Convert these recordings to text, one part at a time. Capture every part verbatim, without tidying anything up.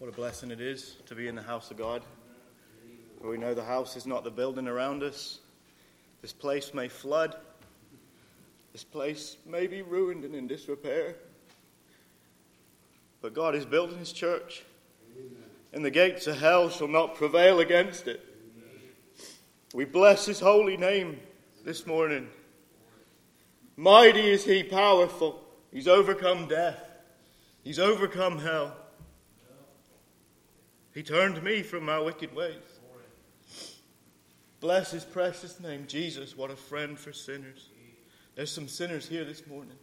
What a blessing it is to be in the house of God, where we know the house is not the building around us. This place may flood. This place may be ruined and in disrepair. But God is building his church, and the gates of hell shall not prevail against it. We bless his holy name this morning. Mighty is he, powerful. He's overcome death. He's overcome hell. He turned me from my wicked ways. Bless his precious name. Jesus, what a friend for sinners. There's some sinners here this morning.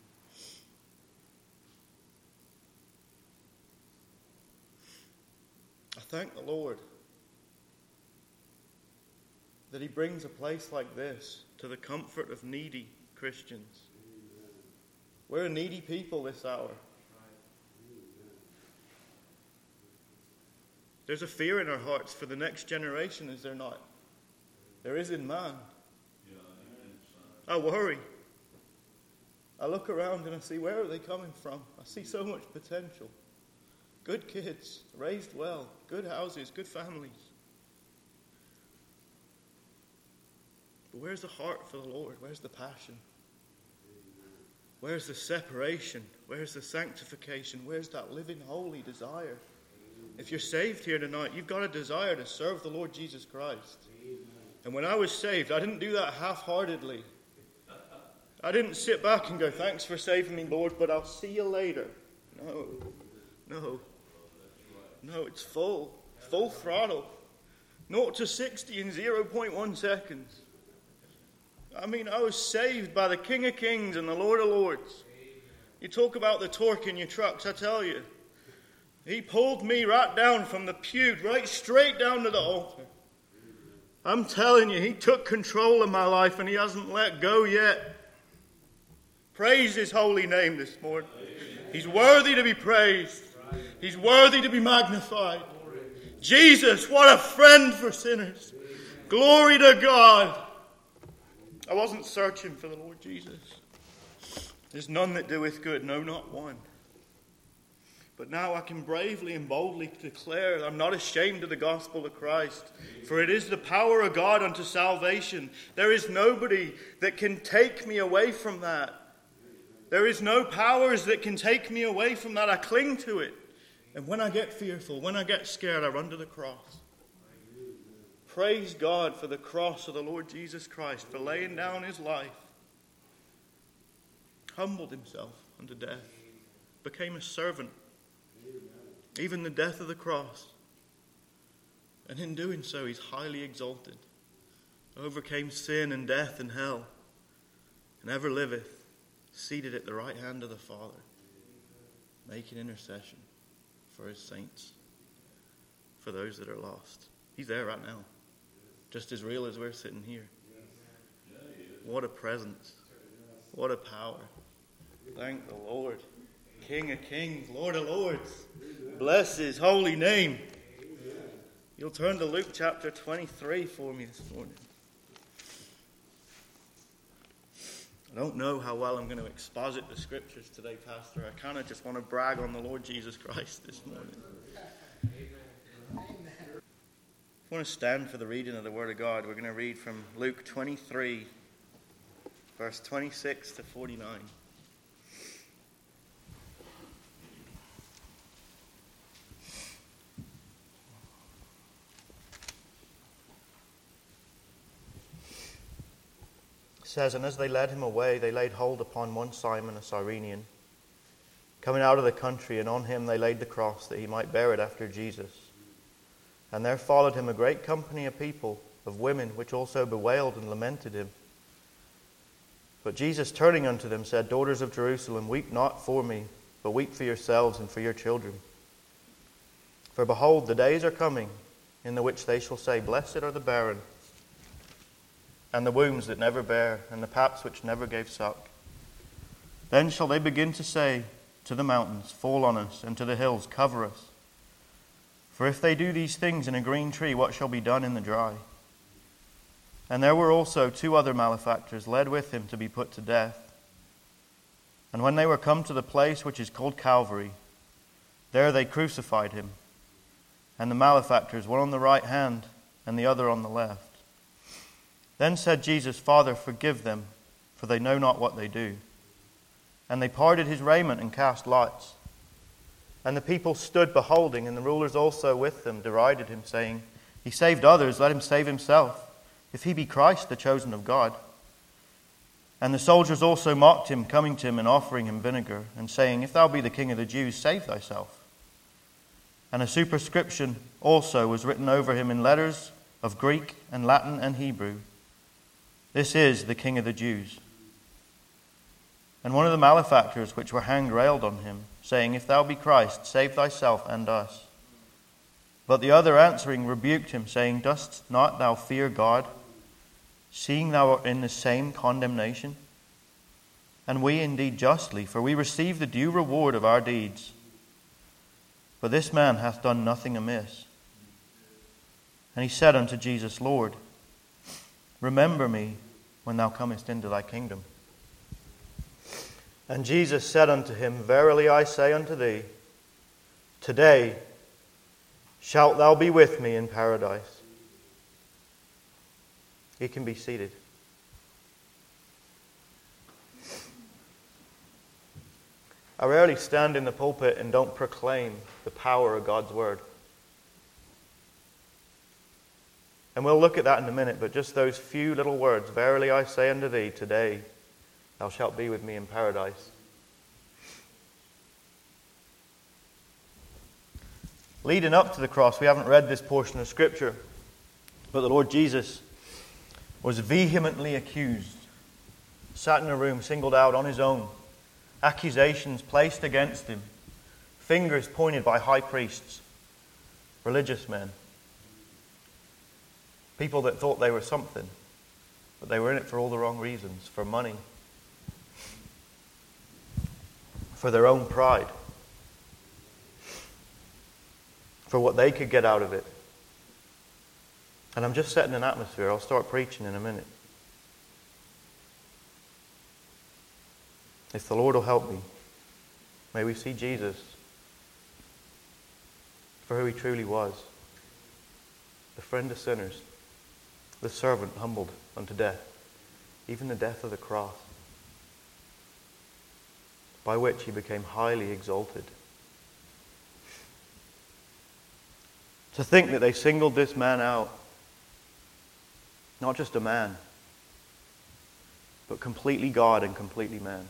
I thank the Lord that he brings a place like this to the comfort of needy Christians. We're a needy people this hour. There's a fear in our hearts for the next generation, is there not? There is in man. I worry. I look around and I see, where are they coming from? I see so much potential. Good kids, raised well, good houses, good families. But where's the heart for the Lord? Where's the passion? Where's the separation? Where's the sanctification? Where's that living holy desire? If you're saved here tonight, you've got a desire to serve the Lord Jesus Christ. And when I was saved, I didn't do that half-heartedly. I didn't sit back and go, thanks for saving me, Lord, but I'll see you later. No, no, no, it's full, full throttle. zero to sixty in zero point one seconds. I mean, I was saved by the King of Kings and the Lord of Lords. You talk about the torque in your trucks, I tell you. He pulled me right down from the pew, right straight down to the altar. I'm telling you, he took control of my life and he hasn't let go yet. Praise his holy name this morning. He's worthy to be praised. He's worthy to be magnified. Jesus, what a friend for sinners. Glory to God. I wasn't searching for the Lord Jesus. There's none that doeth good, no, not one. But now I can bravely and boldly declare I'm not ashamed of the gospel of Christ, for it is the power of God unto salvation. There is nobody that can take me away from that. There is no powers that can take me away from that. I cling to it. And when I get fearful, when I get scared, I run to the cross. Praise God for the cross of the Lord Jesus Christ, for laying down his life. Humbled himself unto death. Became a servant. Even the death of the cross. And in doing so, he's highly exalted. Overcame sin and death and hell. And ever liveth, seated at the right hand of the Father, making intercession for his saints, for those that are lost. He's there right now, just as real as we're sitting here. What a presence. What a power. Thank the Lord. King of kings, Lord of lords. Bless his holy name. You'll turn to Luke chapter twenty-three for me this morning. I don't know how well I'm going to exposit the scriptures today, Pastor. I kind of just want to brag on the Lord Jesus Christ this morning. I want to stand for the reading of the Word of God. We're going to read from Luke twenty-three, verse twenty-six to forty-nine. It says, and as they led him away, they laid hold upon one Simon, a Cyrenian, coming out of the country, and on him they laid the cross, that he might bear it after Jesus. And there followed him a great company of people, of women, which also bewailed and lamented him. But Jesus, turning unto them, said, Daughters of Jerusalem, weep not for me, but weep for yourselves and for your children. For behold, the days are coming, in the which they shall say, Blessed are the barren, and the wombs that never bare, and the paps which never gave suck. Then shall they begin to say to the mountains, Fall on us, and to the hills, Cover us. For if they do these things in a green tree, what shall be done in the dry? And there were also two other malefactors led with him to be put to death. And when they were come to the place which is called Calvary, there they crucified him, and the malefactors, one on the right hand and the other on the left. Then said Jesus, Father, forgive them, for they know not what they do. And they parted his raiment and cast lots. And the people stood beholding, and the rulers also with them derided him, saying, He saved others, let him save himself, if he be Christ, the chosen of God. And the soldiers also mocked him, coming to him and offering him vinegar, and saying, If thou be the King of the Jews, save thyself. And a superscription also was written over him in letters of Greek and Latin and Hebrew, This is the King of the Jews. And one of the malefactors which were hanged railed on him, saying, If thou be Christ, save thyself and us. But the other answering rebuked him, saying, Dost not thou fear God, seeing thou art in the same condemnation? And we indeed justly, for we receive the due reward of our deeds. But this man hath done nothing amiss. And he said unto Jesus, Lord, remember me when thou comest into thy kingdom. And Jesus said unto him, Verily I say unto thee, today shalt thou be with me in paradise. You can be seated. I rarely stand in the pulpit and don't proclaim the power of God's word. And we'll look at that in a minute, but just those few little words, Verily I say unto thee, today thou shalt be with me in paradise. Leading up to the cross, we haven't read this portion of Scripture, but the Lord Jesus was vehemently accused, sat in a room, singled out on his own, accusations placed against him, fingers pointed by high priests, religious men, people that thought they were something, but they were in it for all the wrong reasons, for money, for their own pride, for what they could get out of it. And I'm just setting an atmosphere. I'll start preaching in a minute. If the Lord will help me, may we see Jesus for who he truly was, the friend of sinners, the servant humbled unto death, even the death of the cross, by which he became highly exalted. To think that they singled this man out, not just a man, but completely God and completely man.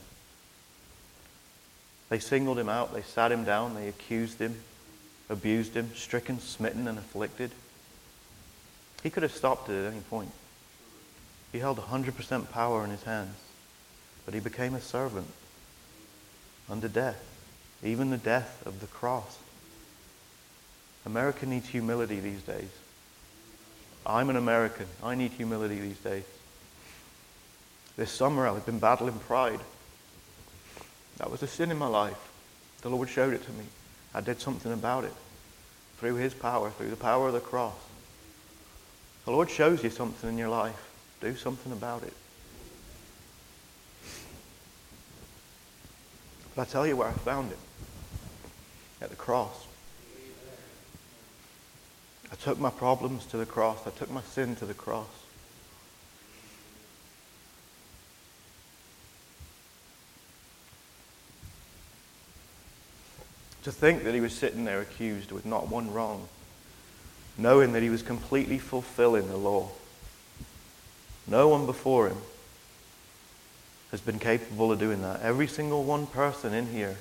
They singled him out, they sat him down, they accused him, abused him, stricken, smitten, and afflicted. He could have stopped it at any point. He held one hundred percent power in his hands, but he became a servant unto death, even the death of the cross. America needs humility these days. I'm an American. I need humility these days. This summer I've been battling pride. That was a sin in my life. The Lord showed it to me. I did something about it. Through his power, through the power of the cross. The Lord shows you something in your life. Do something about it. But I tell you where I found it. At the cross. I took my problems to the cross. I took my sin to the cross. To think that he was sitting there accused with not one wrong, knowing that he was completely fulfilling the law. No one before him has been capable of doing that. Every single one person in here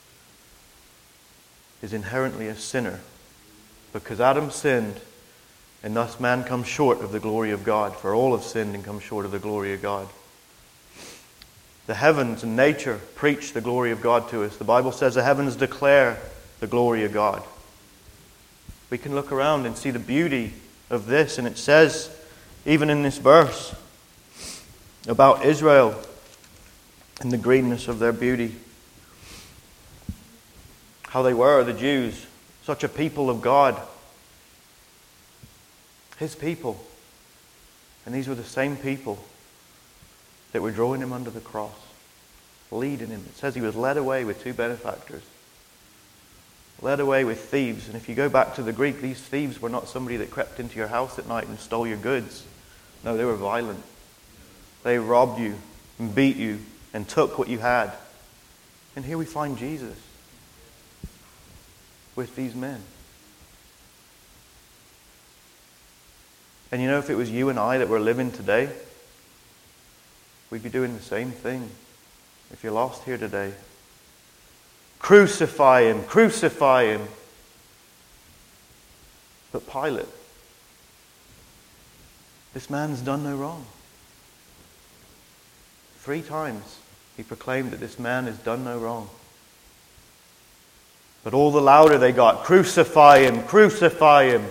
is inherently a sinner, because Adam sinned, and thus man comes short of the glory of God. For all have sinned and come short of the glory of God. The heavens and nature preach the glory of God to us. The Bible says the heavens declare the glory of God. We can look around and see the beauty of this, and it says, even in this verse, about Israel and the greenness of their beauty. How they were, the Jews, such a people of God. His people. And these were the same people that were drawing him under the cross, leading him. It says he was led away with two benefactors. led away with thieves. And if you go back to the Greek, these thieves were not somebody that crept into your house at night and stole your goods. No, they were violent. They robbed you and beat you and took what you had. And here we find Jesus with these men. And you know, if it was you and I that were living today, we'd be doing the same thing. If you're lost here today, crucify him, crucify him. But Pilate, this man's done no wrong. Three times he proclaimed that this man has done no wrong. But all the louder they got, crucify him, crucify him.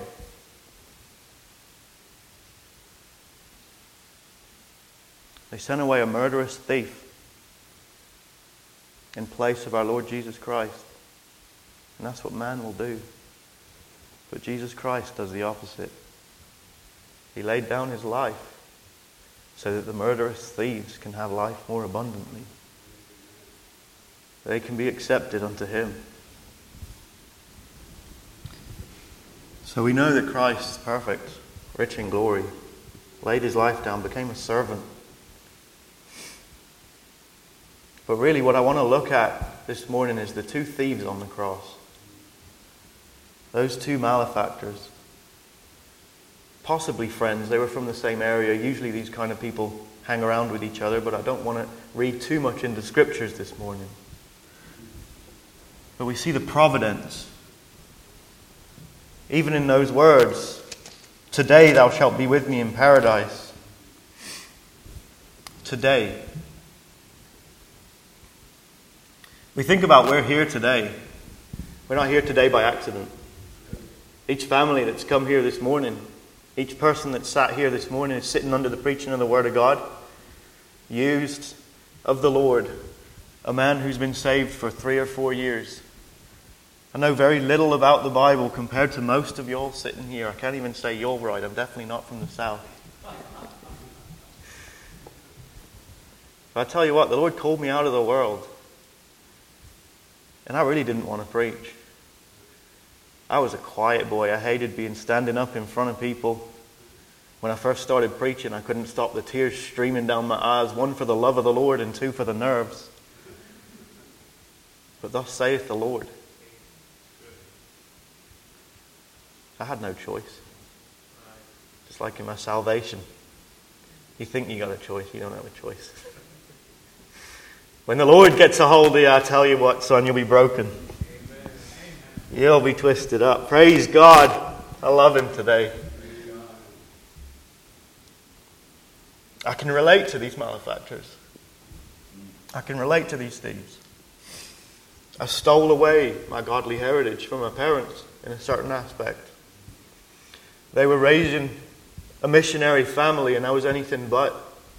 They sent away a murderous thief in place of our Lord Jesus Christ. And that's what man will do. But Jesus Christ does the opposite. He laid down his life so that the murderous thieves can have life more abundantly. They can be accepted unto him. So we know that Christ, perfect, rich in glory, laid his life down, became a servant. But really what I want to look at this morning is the two thieves on the cross. Those two malefactors. Possibly friends. They were from the same area. Usually these kind of people hang around with each other, but I don't want to read too much into scriptures this morning. But we see the providence. Even in those words, today thou shalt be with me in paradise. Today. We think about we're here today. We're not here today by accident. Each family that's come here this morning, each person that sat here this morning is sitting under the preaching of the Word of God, used of the Lord, a man who's been saved for three or four years. I know very little about the Bible compared to most of y'all sitting here. I can't even say y'all right. I'm definitely not from the South. But I tell you what, the Lord called me out of the world. And I really didn't want to preach. I was a quiet boy. I hated being standing up in front of people. When I first started preaching, I couldn't stop the tears streaming down my eyes, one for the love of the Lord and two for the nerves. But thus saith the Lord. I had no choice. Just like in my salvation. You think you got a choice, you don't have a choice. When the Lord gets a hold of you, I tell you what, son, you'll be broken. Amen. You'll be twisted up. Praise God. I love him today. I can relate to these malefactors. I can relate to these thieves. I stole away my godly heritage from my parents in a certain aspect. They were raising a missionary family and I was anything but.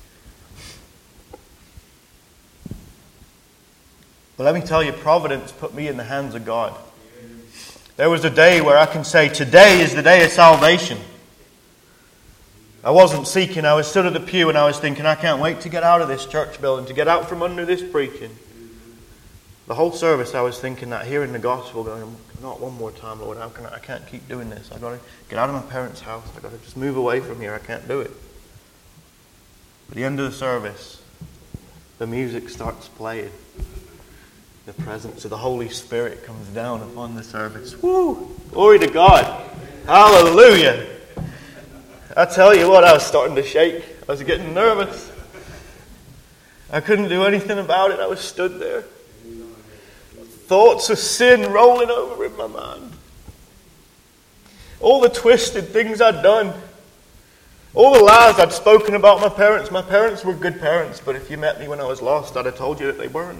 But let me tell you, providence put me in the hands of God. There was a day where I can say, today is the day of salvation. I wasn't seeking. I was stood at the pew and I was thinking, I can't wait to get out of this church building, to get out from under this preaching. The whole service I was thinking that, hearing the gospel, going, not one more time, Lord. How can I, I can't keep doing this. I've got to get out of my parents' house. I've got to just move away from here. I can't do it. At the end of the service, the music starts playing. The presence of the Holy Spirit comes down upon the service. Woo! Glory to God. Hallelujah. I tell you what, I was starting to shake. I was getting nervous. I couldn't do anything about it. I was stood there. Thoughts of sin rolling over in my mind. All the twisted things I'd done. All the lies I'd spoken about my parents. My parents were good parents, but if you met me when I was lost, I'd have told you that they weren't.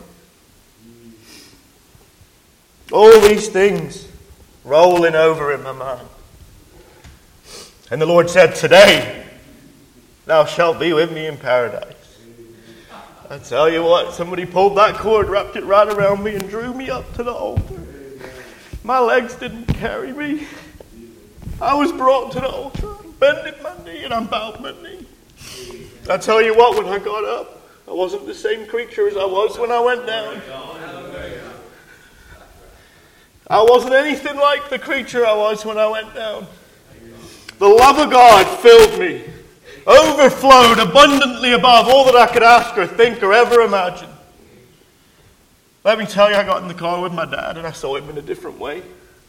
All these things rolling over in my mind. And the Lord said, today thou shalt be with me in paradise. I tell you what, somebody pulled that cord, wrapped it right around me and drew me up to the altar. My legs didn't carry me. I was brought to the altar, bending my knee, and I bowed my knee. I tell you what, when I got up, I wasn't the same creature as I was when I went down. I wasn't anything like the creature I was when I went down. The love of God filled me, overflowed abundantly above all that I could ask or think or ever imagine. Let me tell you, I got in the car with my dad and I saw him in a different way.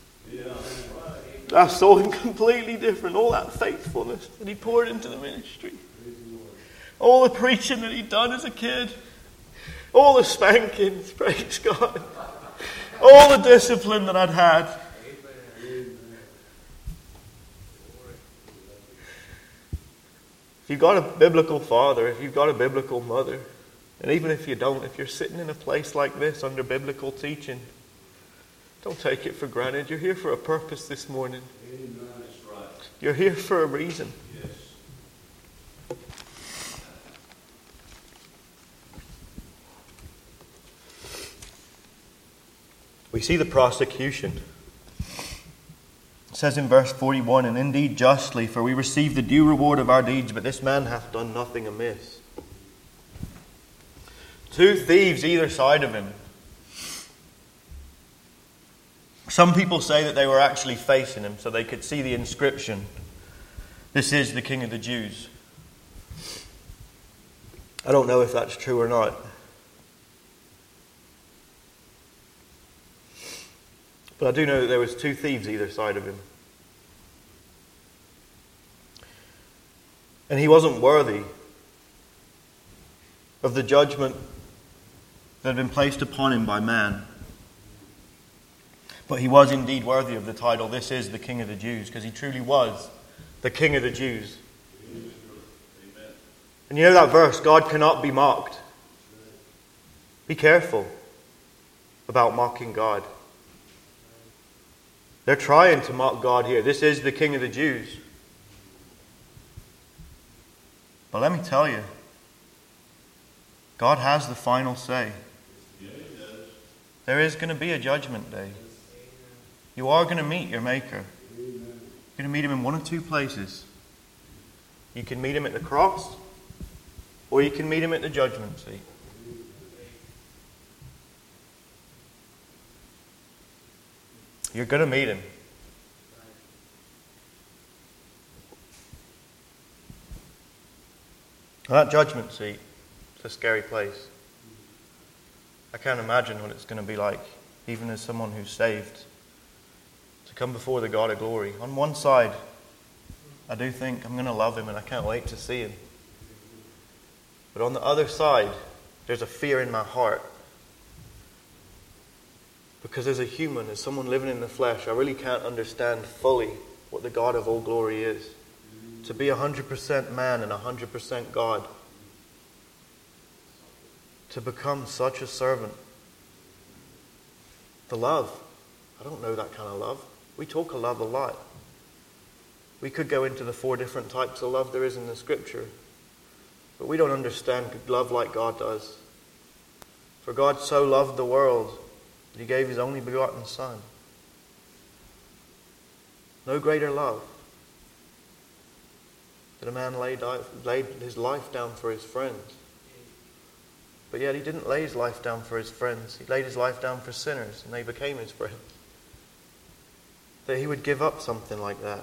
I saw him completely different. All that faithfulness that he poured into the ministry. All the preaching that he'd done as a kid. All the spankings, praise God. All the discipline that I'd had. If you've got a biblical father, if you've got a biblical mother, and even if you don't, if you're sitting in a place like this under biblical teaching, don't take it for granted. You're here for a purpose this morning. You're here for a reason. We see the prosecution. It says in verse forty-one, and indeed justly, for we receive the due reward of our deeds, but this man hath done nothing amiss. Two thieves either side of him. Some people say that they were actually facing him so they could see the inscription. This is the King of the Jews. I don't know if that's true or not. But I do know that there was two thieves either side of him. And he wasn't worthy of the judgment that had been placed upon him by man. But he was indeed worthy of the title, this is the King of the Jews, because he truly was the King of the Jews. Amen. And you know that verse, God cannot be mocked. Be careful about mocking God. They're trying to mock God here. This is the King of the Jews. But let me tell you, God has the final say. There is going to be a judgment day. You are going to meet your Maker. You're going to meet Him in one of two places. You can meet Him at the cross, or you can meet Him at the judgment seat. You're going to meet Him. That judgment seat, it's a scary place. I can't imagine what it's going to be like, even as someone who's saved, to come before the God of glory. On one side, I do think I'm going to love Him and I can't wait to see Him. But on the other side, there's a fear in my heart. Because as a human, as someone living in the flesh, I really can't understand fully what the God of all glory is. To be one hundred percent man and one hundred percent God. To become such a servant. The love. I don't know that kind of love. We talk of love a lot. We could go into the four different types of love there is in the Scripture. But we don't understand love like God does. For God so loved the world that He gave His only begotten Son. No greater love that a man laid, laid his life down for his friends. But yet He didn't lay His life down for His friends. He laid His life down for sinners, and they became His friends. That He would give up something like that.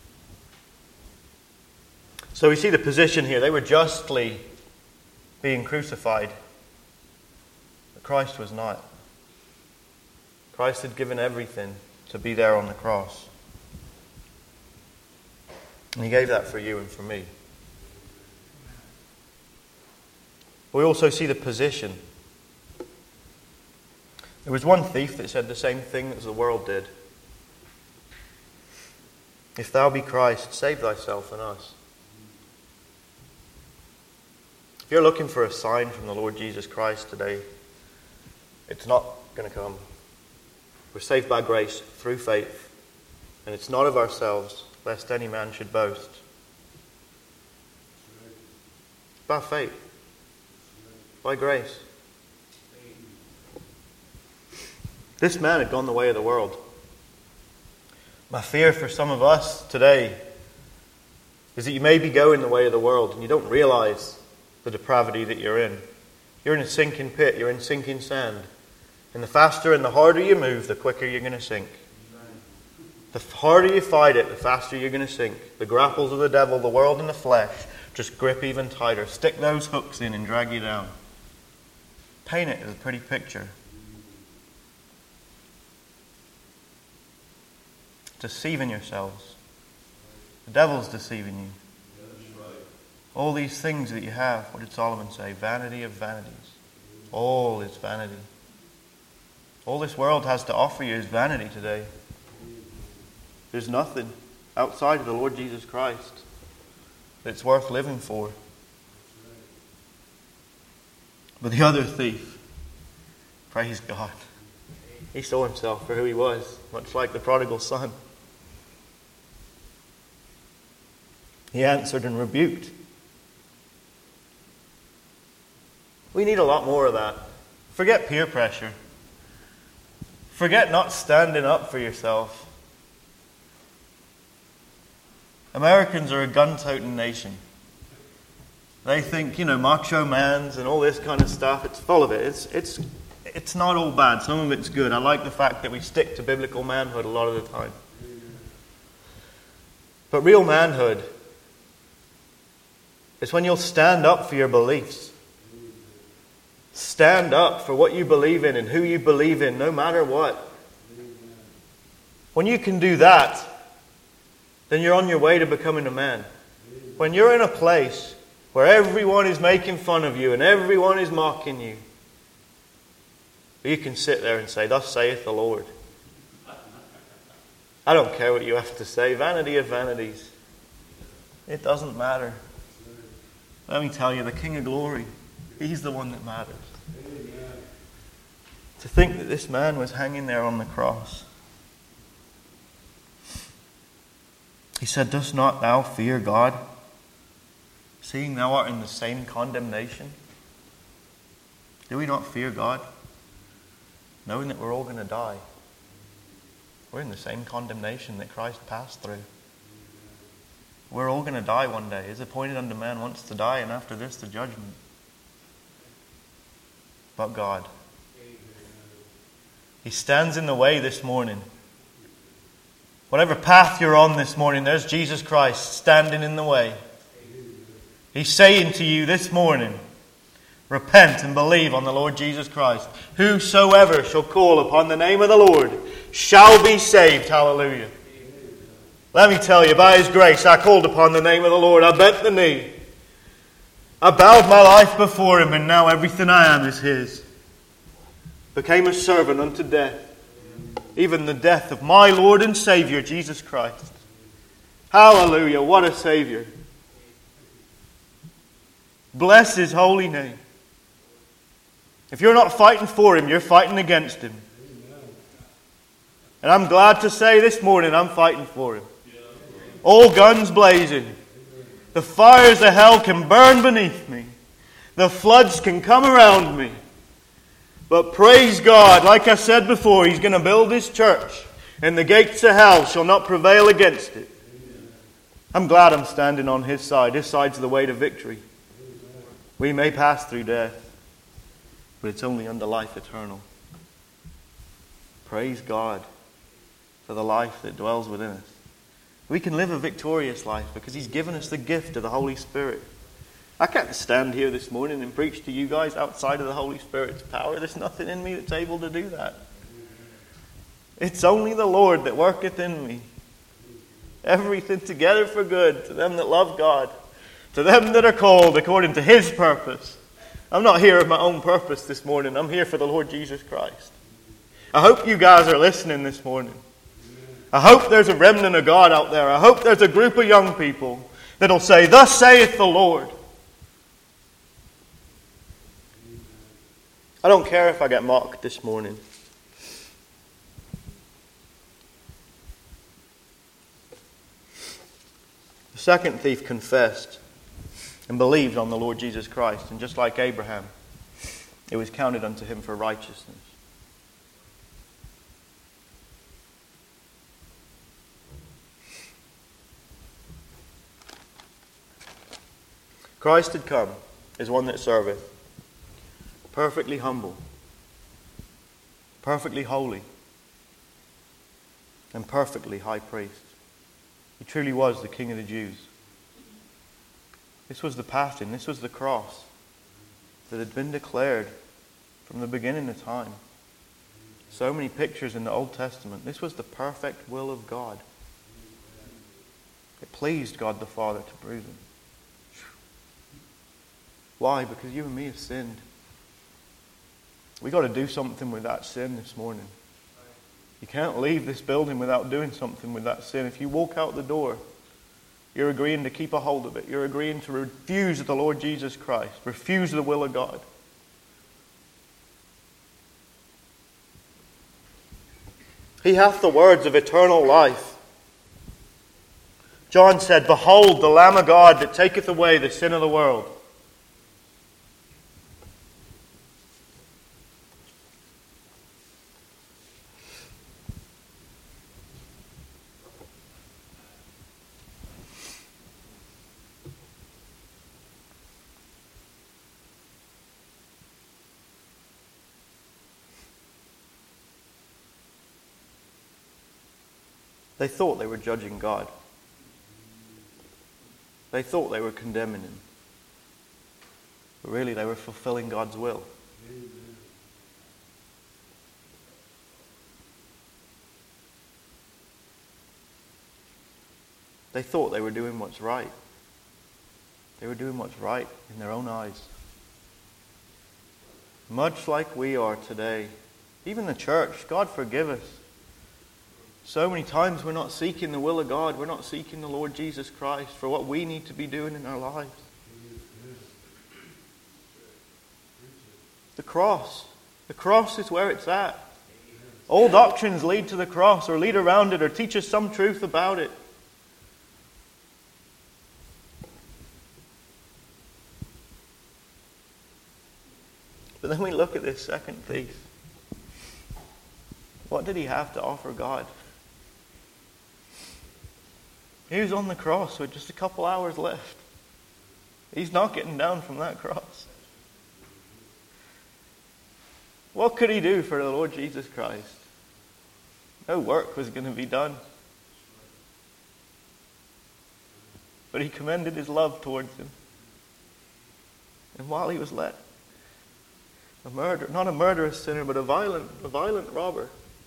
So we see the position here. They were justly being crucified. But Christ was not. Christ had given everything to be there on the cross. And He gave that for you and for me. We also see the position. There was one thief that said the same thing as the world did. If thou be Christ, save thyself and us. If you're looking for a sign from the Lord Jesus Christ today, it's not going to come. We're saved by grace through faith. And it's not of ourselves, lest any man should boast. By faith. By grace. This man had gone the way of the world. My fear for some of us today is that you may be going the way of the world and you don't realize the depravity that you're in. You're in a sinking pit. You're in sinking sand. And the faster and the harder you move, the quicker you're going to sink. The harder you fight it, the faster you're going to sink. The grapples of the devil, the world and the flesh, just grip even tighter. Stick those hooks in and drag you down. Paint it as a pretty picture. Deceiving yourselves. The devil's deceiving you. All these things that you have, what did Solomon say? Vanity of vanities. All is vanity. All this world has to offer you is vanity today. There's nothing outside of the Lord Jesus Christ that's worth living for. But the other thief, praise God, he saw himself for who he was, much like the prodigal son. He answered and rebuked. We need a lot more of that. Forget peer pressure. Forget not standing up for yourself. Americans are a gun-toting nation. They think, you know, macho mans and all this kind of stuff. It's full of it. It's it's it's not all bad. Some of it's good. I like the fact that we stick to biblical manhood a lot of the time. But real manhood is when you'll stand up for your beliefs. Stand up for what you believe in and who you believe in, no matter what. When you can do that, then you're on your way to becoming a man. When you're in a place where everyone is making fun of you and everyone is mocking you, you can sit there and say, "Thus saith the Lord." I don't care what you have to say. Vanity of vanities. It doesn't matter. Let me tell you, the King of Glory, He's the one that matters. To think that this man was hanging there on the cross. He said, "Dost not thou fear God, seeing thou art in the same condemnation?" Do we not fear God, knowing that we're all going to die? We're in the same condemnation that Christ passed through. We're all going to die one day. It's appointed unto man once to die, and after this the judgment. But God, He stands in the way this morning. Whatever path you're on this morning, there's Jesus Christ standing in the way. He's saying to you this morning, repent and believe on the Lord Jesus Christ. Whosoever shall call upon the name of the Lord shall be saved. Hallelujah. Let me tell you, by His grace, I called upon the name of the Lord. I bent the knee. I bowed my life before Him, and now everything I am is His. Became a servant unto death, even the death of my Lord and Savior, Jesus Christ. Hallelujah, what a Savior. Bless His holy name. If you're not fighting for Him, you're fighting against Him. And I'm glad to say this morning, I'm fighting for Him. All guns blazing. The fires of hell can burn beneath me. The floods can come around me. But praise God, like I said before, He's going to build His church, and the gates of hell shall not prevail against it. I'm glad I'm standing on His side. His side's the way to victory. We may pass through death, but it's only unto life eternal. Praise God for the life that dwells within us. We can live a victorious life because He's given us the gift of the Holy Spirit. I can't stand here this morning and preach to you guys outside of the Holy Spirit's power. There's nothing in me that's able to do that. It's only the Lord that worketh in me. Everything together for good to them that love God, to them that are called according to His purpose. I'm not here of my own purpose this morning. I'm here for the Lord Jesus Christ. I hope you guys are listening this morning. I hope there's a remnant of God out there. I hope there's a group of young people that'll say, "Thus saith the Lord." I don't care if I get mocked this morning. The second thief confessed and believed on the Lord Jesus Christ. And just like Abraham, it was counted unto him for righteousness. Christ had come as one that serveth, perfectly humble, perfectly holy, and perfectly high priest. He truly was the King of the Jews. This was the pattern, this was the cross that had been declared from the beginning of time. So many pictures in the Old Testament. This was the perfect will of God. It pleased God the Father to bruise him. Why? Because you and me have sinned. We've got to do something with that sin this morning. You can't leave this building without doing something with that sin. If you walk out the door, you're agreeing to keep a hold of it. You're agreeing to refuse the Lord Jesus Christ. Refuse the will of God. He hath the words of eternal life. John said, Behold, the Lamb of God that taketh away the sin of the world. They thought they were judging God. They thought they were condemning him. But really they were fulfilling God's will. Amen. They thought they were doing what's right. They were doing what's right in their own eyes. Much like we are today. Even the church, God forgive us. So many times we're not seeking the will of God. We're not seeking the Lord Jesus Christ for what we need to be doing in our lives. The cross. The cross is where it's at. All doctrines lead to the cross or lead around it or teach us some truth about it. But then we look at this second thief. What did he have to offer God? He was on the cross with just a couple hours left. He's not getting down from that cross. What could he do for the Lord Jesus Christ? No work was going to be done. But he commended his love towards him. And while he was let, a murderer, not a murderous sinner, but a violent, a violent robber,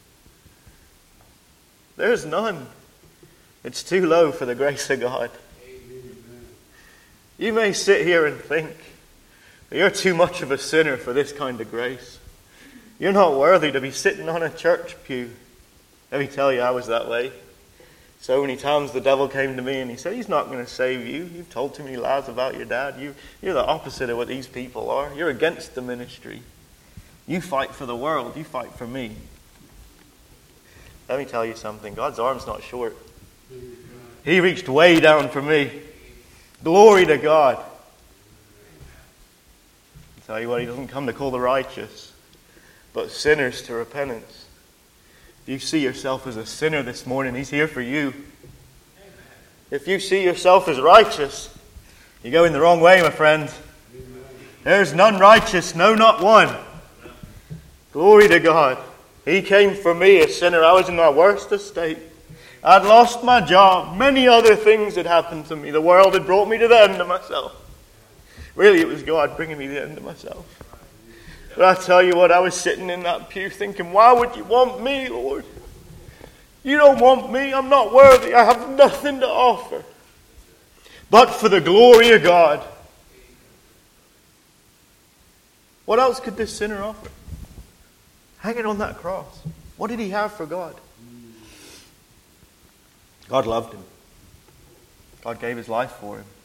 there's none. It's too low for the grace of God. Amen. You may sit here and think that you're too much of a sinner for this kind of grace. You're not worthy to be sitting on a church pew. Let me tell you, I was that way. So many times the devil came to me and he said, he's not going to save you. You've told too many lies about your dad. You, you're the opposite of what these people are. You're against the ministry. You fight for the world. You fight for me. Let me tell you something. God's arm's not short. He reached way down for me. Glory to God. I tell you what, he doesn't come to call the righteous, but sinners to repentance. If you see yourself as a sinner this morning, he's here for you. If you see yourself as righteous, you're going the wrong way, my friend. There's none righteous, no, not one. Glory to God. He came for me, a sinner. I was in my worst estate. I'd lost my job. Many other things had happened to me. The world had brought me to the end of myself. Really, it was God bringing me to the end of myself. But I tell you what, I was sitting in that pew thinking, why would you want me, Lord? You don't want me. I'm not worthy. I have nothing to offer. But for the glory of God. What else could this sinner offer? Hanging on that cross. What did he have for God? God loved him. God gave his life for him.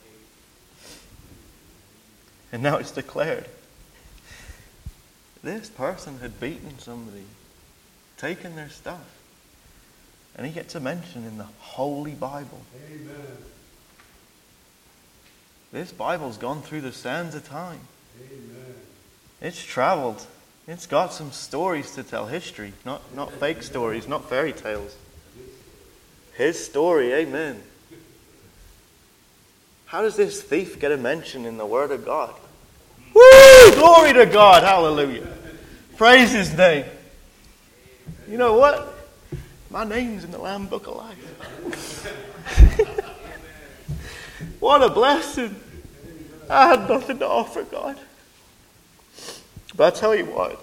And now it's declared. This person had beaten somebody, taken their stuff. And he gets a mention in the Holy Bible. Amen. This Bible's gone through the sands of time. Amen. It's traveled. It's got some stories to tell. History, not, not fake stories, not fairy tales. His story, amen. How does this thief get a mention in the Word of God? Woo! Glory to God, hallelujah. Praise his name. You know what? My name's in the Lamb Book of Life. What a blessing. I had nothing to offer God. But I tell you what.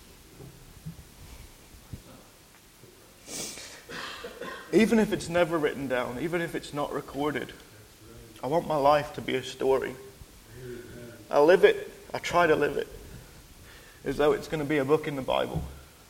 Even if it's never written down, even if it's not recorded, I want my life to be a story. I live it, I try to live it, as though it's going to be a book in the Bible.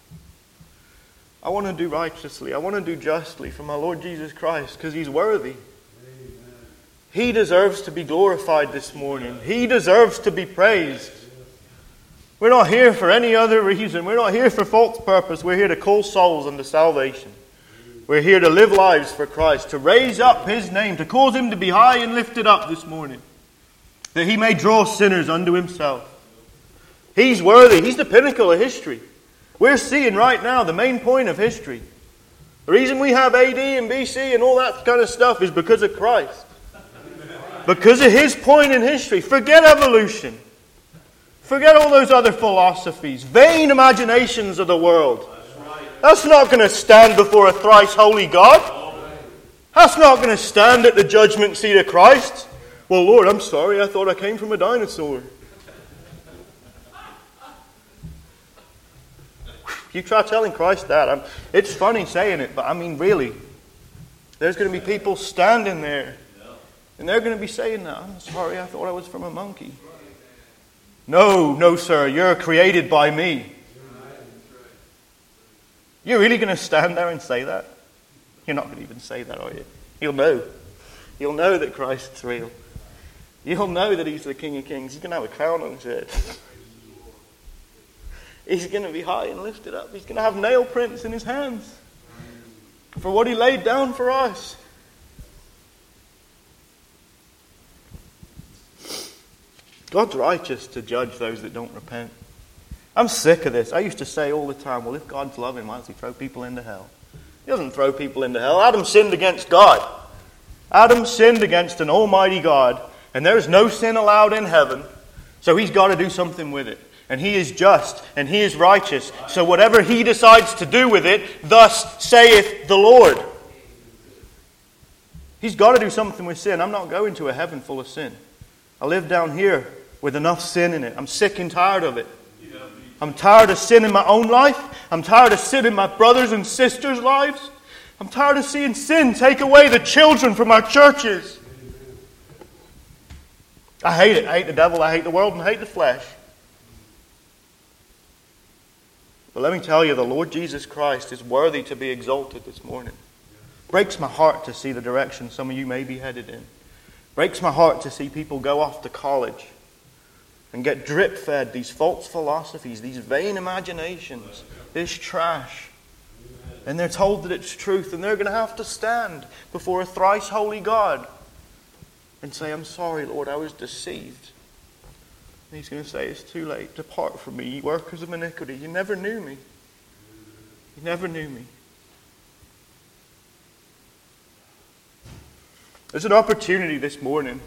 I want to do righteously, I want to do justly for my Lord Jesus Christ, because He's worthy. He deserves to be glorified this morning. He deserves to be praised. We're not here for any other reason. We're not here for false purpose. We're here to call souls unto salvation. We're here to live lives for Christ, to raise up His name, to cause Him to be high and lifted up this morning, that He may draw sinners unto Himself. He's worthy. He's the pinnacle of history. We're seeing right now the main point of history. The reason we have A D and B C and all that kind of stuff is because of Christ. Because of His point in history. Forget evolution. Forget all those other philosophies. Vain imaginations of the world. That's not going to stand before a thrice holy God. That's not going to stand at the judgment seat of Christ. Well, Lord, I'm sorry. I thought I came from a dinosaur. You try telling Christ that. I'm, it's funny saying it, but I mean really. There's going to be people standing there. And they're going to be saying that. I'm sorry, I thought I was from a monkey. No, no, sir. You're created by me. You're really going to stand there and say that? You're not going to even say that, are you? You'll know. You'll know that Christ's real. You'll know that He's the King of Kings. He's going to have a crown on His head. He's going to be high and lifted up. He's going to have nail prints in His hands for what He laid down for us. God's righteous to judge those that don't repent. I'm sick of this. I used to say all the time, well, if God's loving, why does He throw people into hell? He doesn't throw people into hell. Adam sinned against God. Adam sinned against an almighty God, and there's no sin allowed in heaven, so He's got to do something with it. And He is just, and He is righteous, so whatever He decides to do with it, thus saith the Lord. He's got to do something with sin. I'm not going to a heaven full of sin. I live down here with enough sin in it. I'm sick and tired of it. I'm tired of sin in my own life. I'm tired of sin in my brothers and sisters' lives. I'm tired of seeing sin take away the children from our churches. I hate it. I hate the devil. I hate the world and I hate the flesh. But let me tell you, the Lord Jesus Christ is worthy to be exalted this morning. Breaks my heart to see the direction some of you may be headed in. Breaks my heart to see people go off to college and get drip-fed these false philosophies, these vain imaginations, this trash. And they're told that it's truth, and they're going to have to stand before a thrice holy God and say, I'm sorry, Lord, I was deceived. And He's going to say, it's too late. Depart from me, ye workers of iniquity. You never knew me. You never knew me. There's an opportunity this morning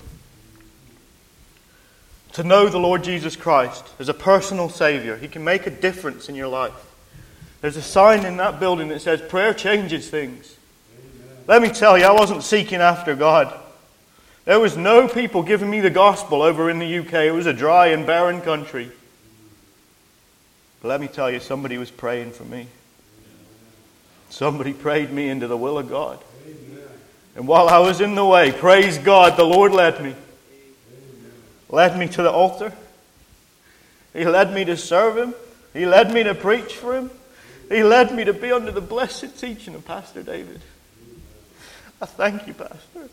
to know the Lord Jesus Christ as a personal Savior. He can make a difference in your life. There's a sign in that building that says, prayer changes things. Amen. Let me tell you, I wasn't seeking after God. There was no people giving me the gospel over in the U K. It was a dry and barren country. But let me tell you, somebody was praying for me. Somebody prayed me into the will of God. And while I was in the way, praise God, the Lord led me. Led me to the altar. He led me to serve Him. He led me to preach for Him. He led me to be under the blessed teaching of Pastor David. I thank you, Pastor.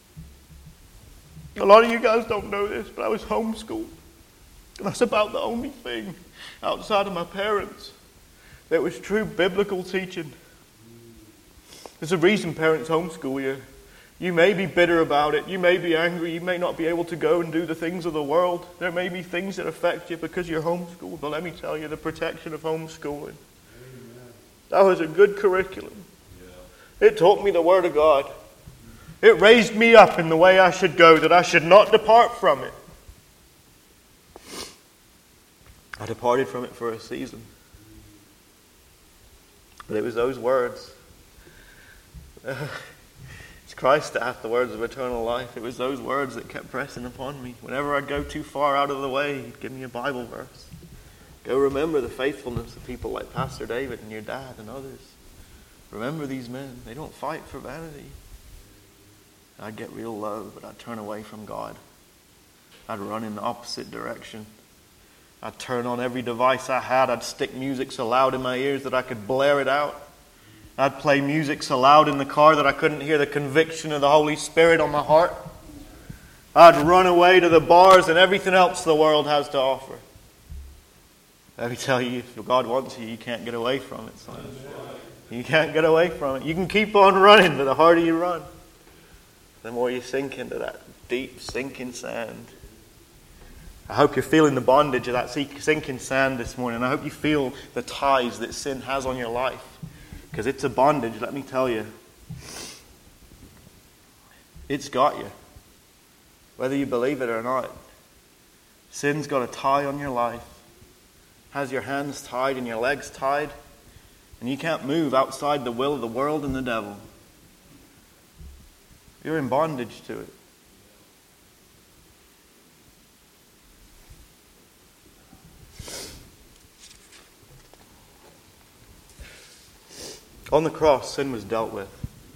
A lot of you guys don't know this, but I was homeschooled. That's about the only thing outside of my parents that was true biblical teaching. There's a reason parents homeschool you. You may be bitter about it. You may be angry. You may not be able to go and do the things of the world. There may be things that affect you because you're homeschooled. But let me tell you, the protection of homeschooling. Amen. That was a good curriculum. Yeah. It taught me the Word of God. It raised me up in the way I should go, that I should not depart from it. I departed from it for a season. But it was those words. It's Christ that hath the words of eternal life. It was those words that kept pressing upon me. Whenever I'd go too far out of the way, he'd give me a Bible verse. Go remember the faithfulness of people like Pastor David and your dad and others. Remember these men. They don't fight for vanity. I'd get real low, but I'd turn away from God. I'd run in the opposite direction. I'd turn on every device I had. I'd stick music so loud in my ears that I could blare it out. I'd play music so loud in the car that I couldn't hear the conviction of the Holy Spirit on my heart. I'd run away to the bars and everything else the world has to offer. Let me tell you, if God wants you, you can't get away from it, son. You can't get away from it. You can keep on running, but the harder you run, the more you sink into that deep, sinking sand. I hope you're feeling the bondage of that sinking sand this morning. I hope you feel the ties that sin has on your life. Because it's a bondage, let me tell you. It's got you. Whether you believe it or not. Sin's got a tie on your life. Has your hands tied and your legs tied. And you can't move outside the will of the world and the devil. You're in bondage to it. On the cross, sin was dealt with.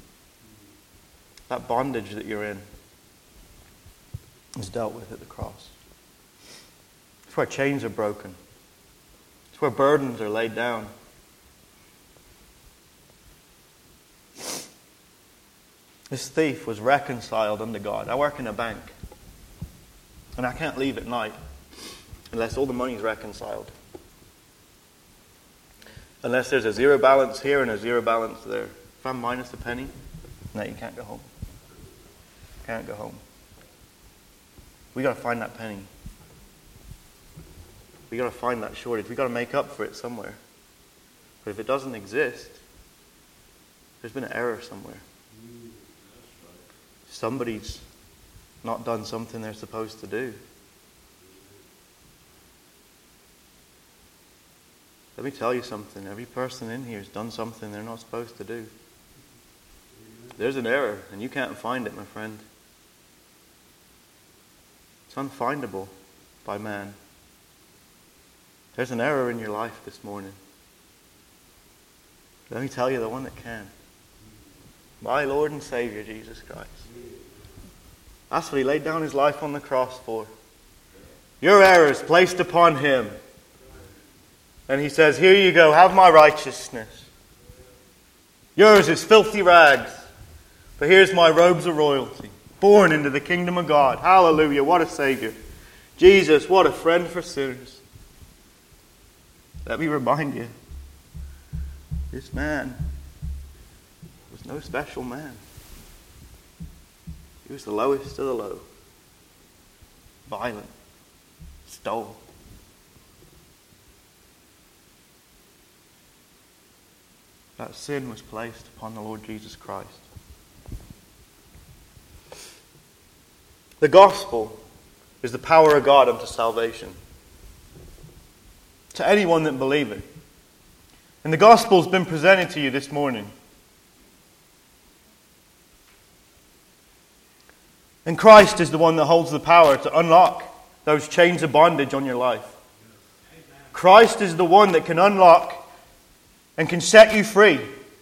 That bondage that you're in is dealt with at the cross. It's where chains are broken. It's where burdens are laid down. This thief was reconciled unto God. I work in a bank. And I can't leave at night unless all the money's reconciled. Unless there's a zero balance here and a zero balance there. If I'm minus a penny, no, you can't go home. Can't go home. We got to find that penny. We got to find that shortage. We got to make up for it somewhere. But if it doesn't exist, there's been an error somewhere. Somebody's not done something they're supposed to do. Let me tell you something. Every person in here has done something they're not supposed to do. There's an error, and you can't find it, my friend. It's unfindable by man. There's an error in your life this morning. Let me tell you the one that can. My Lord and Savior, Jesus Christ. That's what He laid down His life on the cross for. Your errors placed upon Him. And He says, here you go, have my righteousness. Yours is filthy rags, but here's my robes of royalty. Born into the kingdom of God. Hallelujah, what a Savior. Jesus, what a friend for sinners. Let me remind you, this man was no special man. He was the lowest of the low. Violent. Stole. That sin was placed upon the Lord Jesus Christ. The gospel is the power of God unto salvation. To anyone that believeth. And the gospel has been presented to you this morning. And Christ is the one that holds the power to unlock those chains of bondage on your life. Christ is the one that can unlock and can set you free.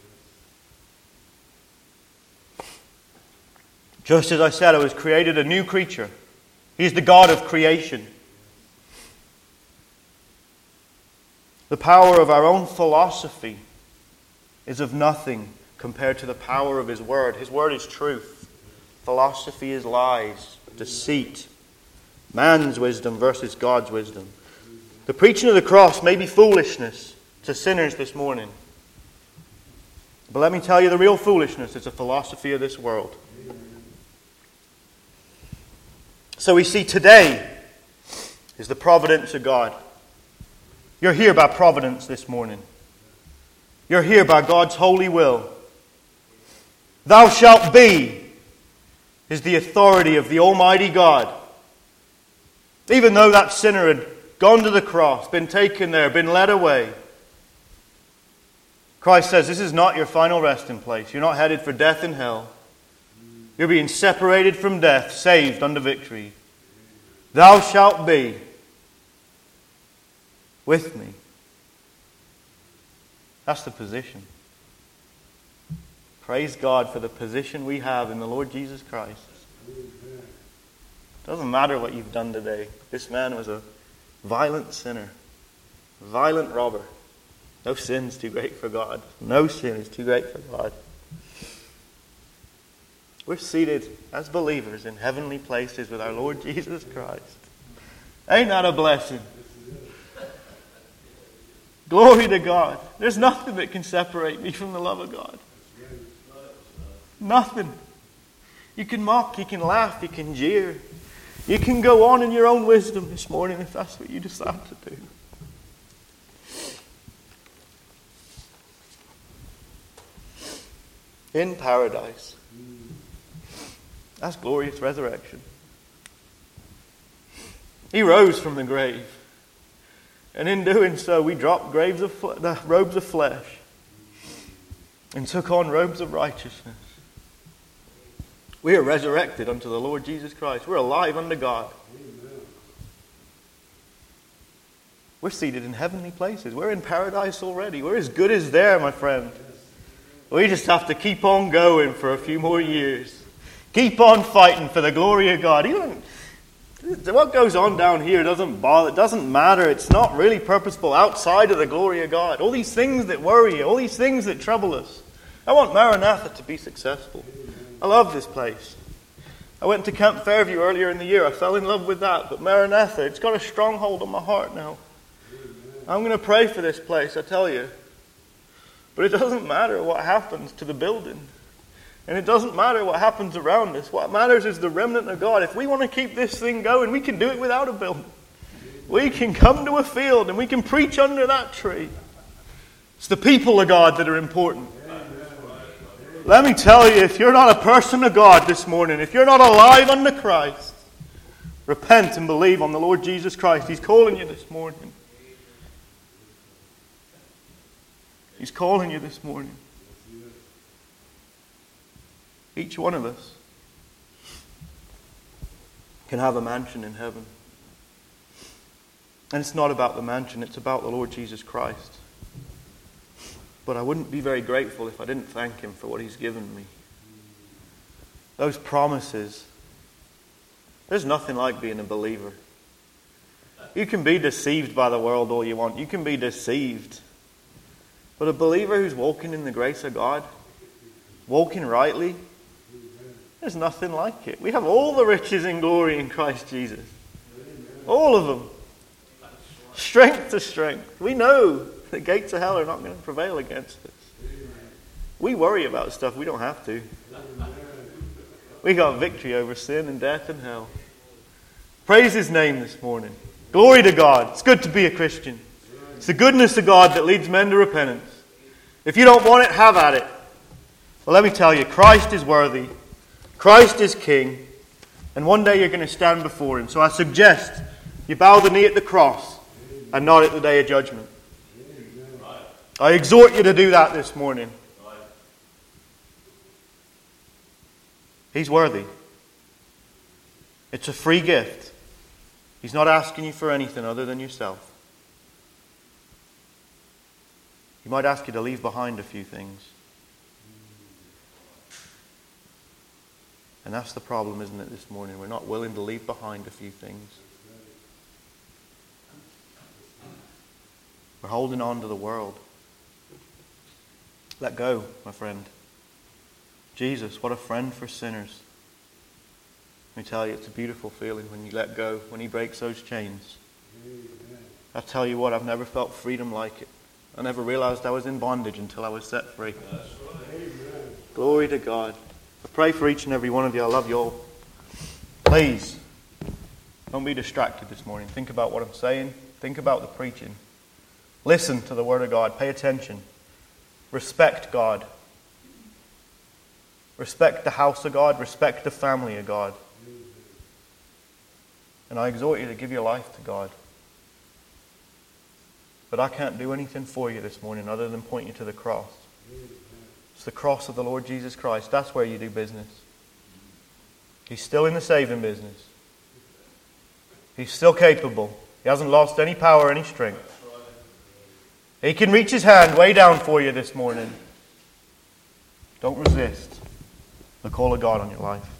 Just as I said, I was created a new creature. He's the God of creation. The power of our own philosophy is of nothing compared to the power of His Word. His Word is truth. Philosophy is lies, deceit. Man's wisdom versus God's wisdom. The preaching of the cross may be foolishness to sinners this morning. But let me tell you, the real foolishness is the philosophy of this world. So we see today is the providence of God. You're here by providence this morning. You're here by God's holy will. Thou shalt be is the authority of the Almighty God. Even though that sinner had gone to the cross, been taken there, been led away, Christ says this is not your final resting place. You're not headed for death and hell. You're being separated from death, saved unto victory. Thou shalt be with me. That's the position. Praise God for the position we have in the Lord Jesus Christ. It doesn't matter what you've done today. This man was a violent sinner, a violent robber. No sin's too great for God. No sin is too great for God. We're seated as believers in heavenly places with our Lord Jesus Christ. Ain't that a blessing? Glory to God. There's nothing that can separate me from the love of God. Nothing. You can mock, you can laugh, you can jeer. You can go on in your own wisdom this morning if that's what you decide to do. In paradise. That's glorious resurrection. He rose from the grave. And in doing so, we dropped graves of fle- the robes of flesh and took on robes of righteousness. We are resurrected unto the Lord Jesus Christ. We're alive unto God. Amen. We're seated in heavenly places. We're in paradise already. We're as good as there, my friend. We just have to keep on going for a few more years. Keep on fighting for the glory of God. Even what goes on down here doesn't bother. It doesn't matter. It's not really purposeful outside of the glory of God. All these things that worry you, all these things that trouble us. I want Maranatha to be successful. I love this place. I went to Camp Fairview earlier in the year. I fell in love with that. But Maranatha, it's got a stronghold on my heart now. I'm going to pray for this place, I tell you. But it doesn't matter what happens to the building. And it doesn't matter what happens around us. What matters is the remnant of God. If we want to keep this thing going, we can do it without a building. We can come to a field and we can preach under that tree. It's the people of God that are important. Let me tell you, if you're not a person of God this morning, if you're not alive unto Christ, repent and believe on the Lord Jesus Christ. He's calling you this morning. He's calling you this morning. Each one of us can have a mansion in heaven. And it's not about the mansion, it's about the Lord Jesus Christ. But I wouldn't be very grateful if I didn't thank Him for what He's given me. Those promises. There's nothing like being a believer. You can be deceived by the world all you want. You can be deceived. But a believer who's walking in the grace of God, walking rightly, there's nothing like it. We have all the riches and glory in Christ Jesus. All of them. Strength to strength. We know the gates of hell are not going to prevail against us. We worry about stuff we don't have to. We got victory over sin and death and hell. Praise His name this morning. Glory to God. It's good to be a Christian. It's the goodness of God that leads men to repentance. If you don't want it, have at it. Well, let me tell you, Christ is worthy. Christ is King. And one day you're going to stand before Him. So I suggest you bow the knee at the cross and not at the day of judgment. I exhort you to do that this morning. He's worthy. It's a free gift. He's not asking you for anything other than yourself. He might ask you to leave behind a few things. And that's the problem, isn't it, this morning? We're not willing to leave behind a few things. We're holding on to the world. Let go, my friend. Jesus, what a friend for sinners. Let me tell you, it's a beautiful feeling when you let go, when He breaks those chains. Amen. I tell you what, I've never felt freedom like it. I never realized I was in bondage until I was set free. Right. Glory to God. I pray for each and every one of you. I love you all. Please, don't be distracted this morning. Think about what I'm saying. Think about the preaching. Listen to the Word of God. Pay attention. Respect God. Respect the house of God. Respect the family of God. And I exhort you to give your life to God. But I can't do anything for you this morning other than point you to the cross. It's the cross of the Lord Jesus Christ. That's where you do business. He's still in the saving business. He's still capable. He hasn't lost any power or any strength. He can reach his hand way down for you this morning. Don't resist the call of God on your life.